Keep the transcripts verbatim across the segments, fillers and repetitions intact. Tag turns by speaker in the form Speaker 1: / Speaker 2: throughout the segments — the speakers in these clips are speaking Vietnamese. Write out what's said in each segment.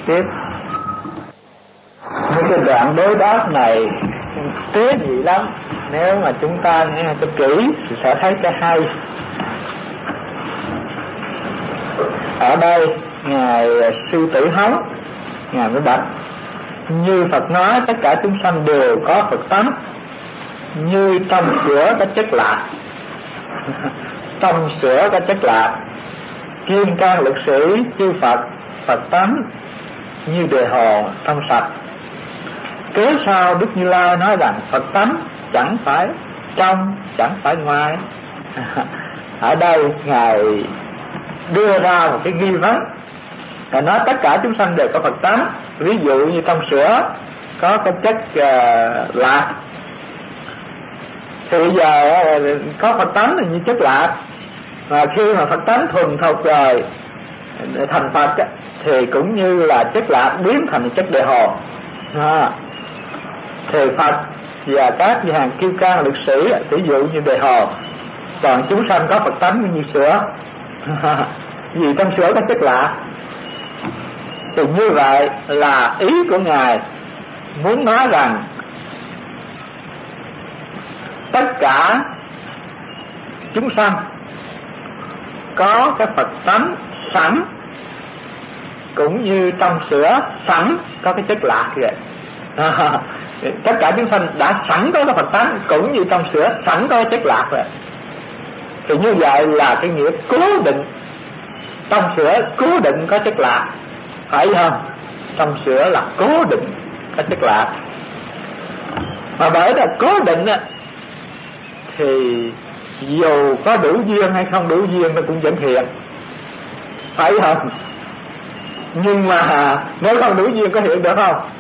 Speaker 1: tiếp. Những cái đoạn đối đáp này tế nhị lắm, nếu mà chúng ta nghe cho kỹ thì sẽ thấy cái hay. Ở đây ngài Sư Tử Hống ngài mới bạch: như Phật nói tất cả chúng sanh đều có Phật tánh, như trong sữa có chất lạc. Trong sữa có chất lạc, kim cang lực sĩ chư Phật Phật tánh như đề hồ trong sạch. Kế sau Đức Như Lai nói rằng Phật tánh chẳng phải trong, chẳng phải ngoài. Ở đây ngài đưa ra một cái nghi vấn, ngài nói tất cả chúng sanh đều có Phật tánh. Ví dụ như trong sữa có cái chất uh, lạc, thì bây giờ có Phật tánh là như chất lạc, và khi mà Phật tánh thuần thục rồi thành Phật thì cũng như là chất lạc biến thành chất đề hồ. À, thì Phật và các hàng kiêu cang lực sĩ ví dụ như đề hồ, còn chúng sanh có Phật tánh như sữa. Vì trong sữa có chất lạc. Thì như vậy là ý của ngài muốn nói rằng tất cả chúng sanh có cái Phật tánh sẵn, cũng như trong sữa sẵn có cái chất lạc vậy. À, tất cả chúng sanh đã sẵn có cái Phật tánh, cũng như trong sữa sẵn có cái chất lạc vậy. Thì như vậy là cái nghĩa cố định, trong sữa cố định có chất lạc, phải không? Trong sữa là cố định có chất lạc. Mà bởi là cố định á, thì dù có đủ duyên hay không đủ duyên nó cũng vẫn hiện, phải không? Nhưng mà nếu không đủ duyên có hiện được không?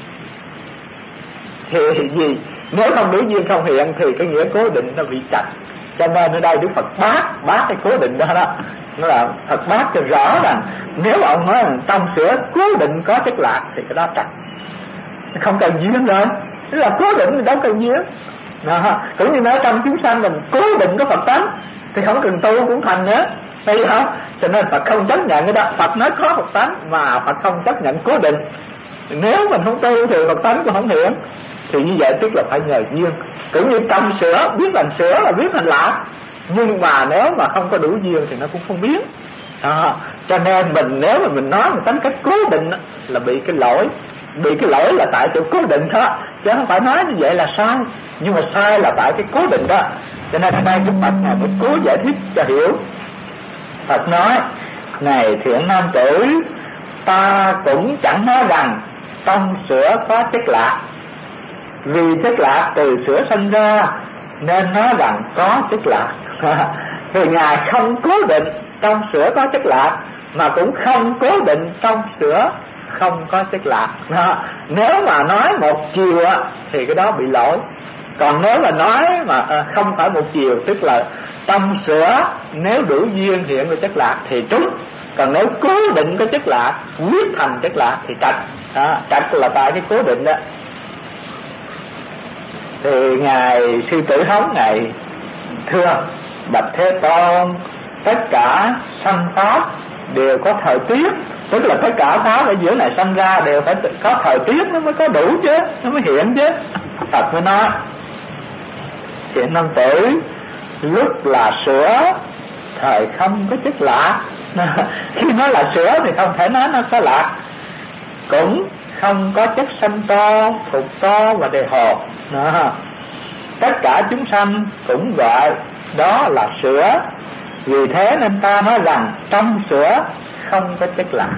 Speaker 1: Thì gì? Nếu không đủ duyên không hiện thì cái nghĩa cố định nó bị chặt. Cho nên ở đây Đức Phật bác bác cái cố định đó đó, nó là Phật bác cho rõ rằng nếu ông nói rằng trong sữa cố định có chất lạc thì cái đó chặt, không cần duyên rồi. Tức là cố định thì đâu cần duyên. Đó. Cũng như nói trong chúng sanh mình cố định có Phật tánh thì không cần tu cũng thành nữa, thấy không? Cho nên Phật không chấp nhận cái đó. Phật nói có Phật tánh mà Phật không chấp nhận cố định. Nếu mình không tu thì Phật tánh cũng không hiện. Thì như vậy tức là phải nhờ duyên. Cũng như trong sữa biết thành sữa là biết thành lạc, nhưng mà nếu mà không có đủ duyên thì nó cũng không biến. À, cho nên mình nếu mà mình nói một tính cách cố định là bị cái lỗi. Bị cái lỗi là tại chỗ cố định đó, chứ không phải nói như vậy là sai. Nhưng mà sai là tại cái cố định đó. Cho nên ở đây Đức Phật này mới cố giải thích cho hiểu. Phật nói: này thiện nam tử, ta cũng chẳng nói rằng trong sữa có chất lạc, vì chất lạc từ sữa sinh ra nên nói rằng có chất lạc. Thì ngài không cố định trong sữa có chất lạc, mà cũng không cố định trong sữa không có chất lạc. Đó. Nếu mà nói một chiều á, thì cái đó bị lỗi. Còn nếu mà nói mà không phải một chiều, tức là trong sữa nếu đủ duyên hiện ra chất lạc thì trúng. Còn nếu cố định có chất lạc, quyết thành chất lạc thì trạch. Đó. Trạch là tại cái cố định đó. Thì ngài Sư Tử Hống ngài thưa: bạch Thế Tôn, tất cả sanh pháp đều có thời tiết. Tức là tất cả pháp ở giữa này sanh ra đều phải có thời tiết nó mới có đủ chứ, nó mới hiện chứ. Phật mới nói: thiện nam tử, lúc là sữa thời không có chất lạc. Khi nói là sữa thì không thể nói nó có lạc, cũng không có chất sanh to, thuộc to và đề hồ. Đó. Tất cả chúng sanh cũng gọi đó là sữa, vì thế nên ta nói rằng trong sữa không có chất lạc.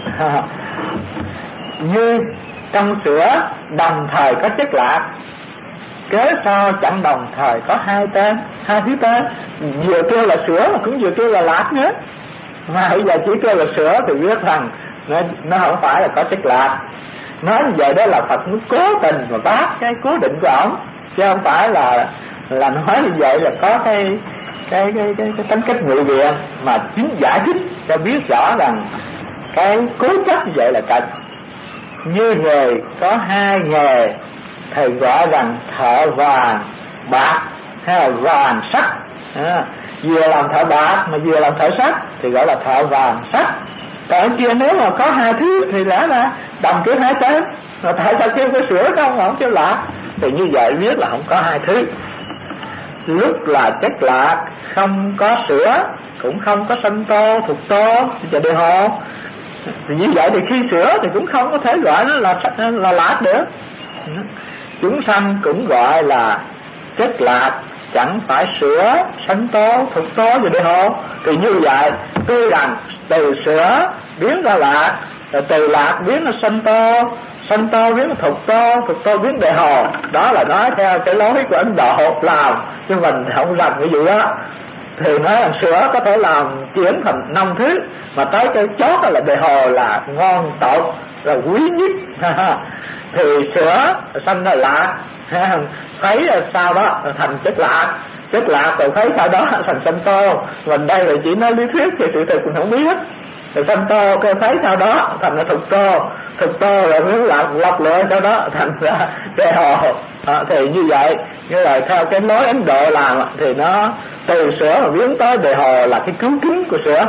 Speaker 1: Như trong sữa đồng thời có chất lạc, kế sau chẳng đồng thời có hai tên, hai thứ tên, vừa kêu là sữa mà cũng vừa kêu là lạc nữa. Mà bây giờ chỉ kêu là sữa thì biết rằng nó, nó không phải là có chất lạc. Nói như vậy đó là Phật muốn cố tình mà bác cái cố định của ổng, chứ không phải là là nói như vậy là có cái cái cái cái, cái tính cách ngụy biện, mà chính giải thích cho biết rõ rằng cái cố chấp như vậy là cần. Như người có hai nghề, thầy gọi rằng thợ vàng bạc hay là vàng sắt. À, vừa làm thợ bạc mà vừa làm thợ sắt thì gọi là thợ vàng sắt. Còn kia nếu mà có hai thứ thì lẽ ra đồng kêu hai tên, mà tại sao kêu cái sữa không mà không kêu lạc? Thì như vậy biết là không có hai thứ. Lúc là chất lạc không có sữa, cũng không có sanh tô, thuộc tô, và đề hồ. Thì như vậy thì khi sữa thì cũng không có thể gọi nó là là lạc nữa. Chúng sanh cũng gọi là chất lạc, chẳng phải sữa, sanh tô, thuộc tô và đề hồ. Thì như vậy tuy rằng từ sữa biến ra lạc, rồi từ lạc biến ra sanh tô, sanh tô biến ra thuộc tô, thuộc tô biến đề hồ. Đó là nói theo cái lối của Ấn Độ làm, chứ mình không làm cái vụ đó. Thì nói là sữa có thể làm chuyển thành năm thứ, mà tới cái chót là đề hồ là ngon tột, là quý nhất. Thì sữa sanh ra lạc, thấy sau đó thành chất lạc, chất lạc rồi thấy sau đó thành sanh tô. Mình đây là chỉ nói lý thuyết thì sự thực mình không biết. Rồi sanh tô cái thấy sau đó thành ra thuộc tô, thuộc tô rồi mới lạc lọc lựa sau đó thành ra đề hồ. À, thì như vậy, như là theo cái lối Ấn Độ làm thì nó từ sữa mà biến tới đề hồ là cái cứu kính của sữa.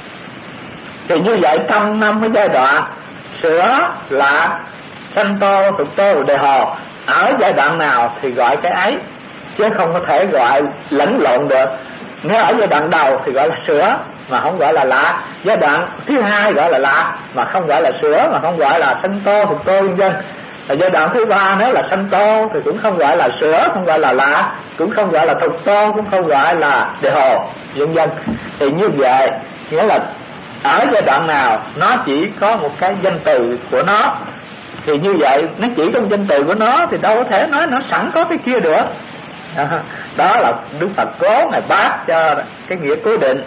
Speaker 1: Thì như vậy trong năm cái giai đoạn sữa, lạc, sanh tô, thuộc tô, đề hồ, ở giai đoạn nào thì gọi cái ấy, chứ không có thể gọi lẫn lộn được. Nếu ở giai đoạn đầu thì gọi là sữa mà không gọi là lạc, giai đoạn thứ hai gọi là lạc mà không gọi là sữa, mà không gọi là sanh tô, thuộc tô vân vân. Ở giai đoạn thứ ba nếu là sanh tô thì cũng không gọi là sữa, không gọi là lạc, cũng không gọi là thuộc tô, cũng không gọi là đề hồ vân vân. Thì như vậy nghĩa là ở giai đoạn nào nó chỉ có một cái danh từ của nó, thì như vậy nó chỉ có một danh từ của nó thì đâu có thể nói nó sẵn có cái kia được. Đó là Đức Phật cố Ngài bác cho cái nghĩa cố định.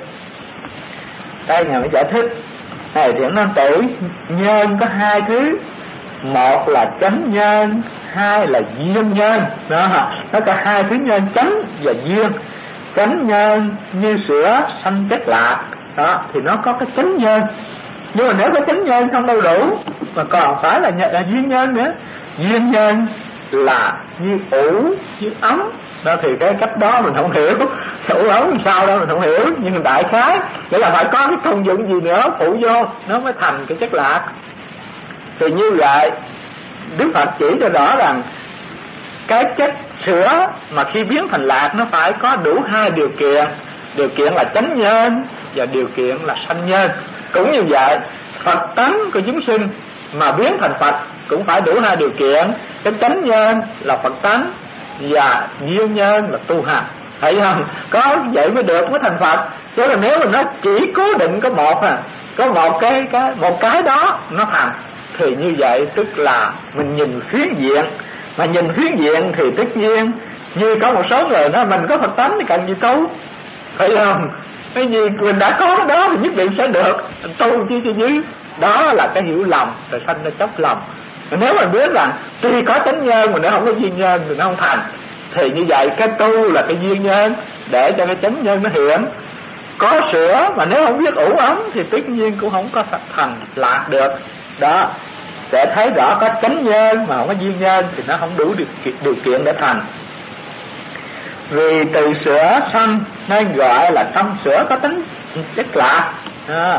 Speaker 1: Đây Ngài mới giải thích này, Thiện Nam Tử, nhân có hai thứ, một là chánh nhân, hai là duyên nhân. Đó, nó có hai thứ nhân, chánh và duyên. Chánh nhân như sữa sanh chất lạc, đó thì nó có cái chánh nhân. Nhưng mà nếu có chánh nhân không đâu đủ, mà còn phải là, là duyên nhân nữa. Duyên nhân là như ủ, như ấm. Đó thì cái cách đó mình không hiểu, ủ ấm làm sao đó mình không hiểu. Nhưng đại khái nghĩa là phải có cái công dụng gì nữa phụ vô nó mới thành cái chất lạc. Thì như vậy Đức Phật chỉ cho rõ rằng cái chất sữa mà khi biến thành lạc nó phải có đủ hai điều kiện. Điều kiện là chánh nhân và điều kiện là sanh nhân. Cũng như vậy Phật tánh của chúng sinh mà biến thành Phật cũng phải đủ hai điều kiện. Cái chánh nhân là Phật tánh và duyên nhân là tu hành. Thấy không? Có vậy mới được, mới thành Phật. Chứ là nếu mà nó chỉ cố định có một à, có một cái, cái một cái đó nó thành, thì như vậy tức là mình nhìn phiến diện. Mà nhìn phiến diện thì tất nhiên như có một số người nói mình có Phật tánh thì cần gì tu, phải không? Cái gì mình đã có cái đó thì nhất định sẽ được, tu chứ chứ chứ. Đó là cái hiểu lầm, rồi sanh ra chóc lòng. Nếu mà biết rằng tuy có chánh nhân mà nó không có duyên nhân thì nó không thành, thì như vậy cái tu là cái duyên nhân để cho cái chánh nhân nó hiện. Có sữa mà nếu không biết ủ ấm thì tất nhiên cũng không có thành lạc được. Đó, để thấy rõ có chánh nhân mà không có duyên nhân thì nó không đủ điều, điều kiện để thành. Vì từ sữa sanh nên gọi là trong sữa có tính chất lạc. À,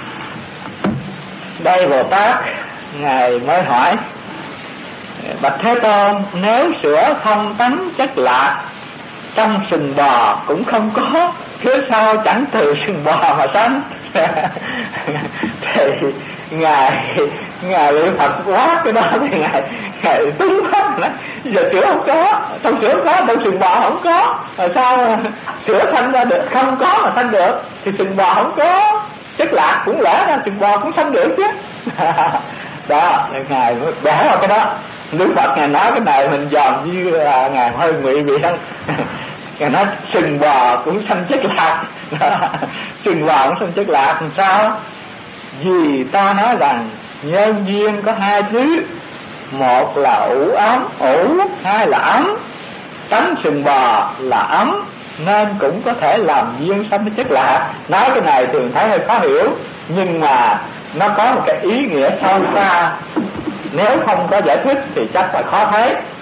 Speaker 1: đây Bồ Tát Ngài mới hỏi: bạch Thế Tôn, nếu sữa không tánh chất lạc, trong sừng bò cũng không có, phía sau chẳng từ sừng bò mà sanh. Thì ngài ngài Phật quá cái đó thì ngài ngài tính hết nữa. Giờ sữa không có, trong sữa có, trong sừng bò không có, rồi sao sữa sanh ra được? Không có mà sanh được thì sừng bò không có, chất lạc cũng lẽ ra sừng bò cũng sanh được chứ. Đó, ngài mới bẻ vào cái đó. Đức Phật ngài nói cái này mình dòm như là ngài hơi ngụy vị hơn. Ngài nói sừng bò cũng sanh chất lạc. Sừng bò cũng sanh chất lạc làm sao? Vì ta nói rằng nhân duyên có hai thứ, một là ủ ấm, ủ, hai là ấm. Tánh sừng bò là ấm nên cũng có thể làm duyên sanh chất lạc. Nói cái này thường thấy hơi khó hiểu, nhưng mà nó có một cái ý nghĩa sâu xa, nếu không có giải thích thì chắc là khó thấy.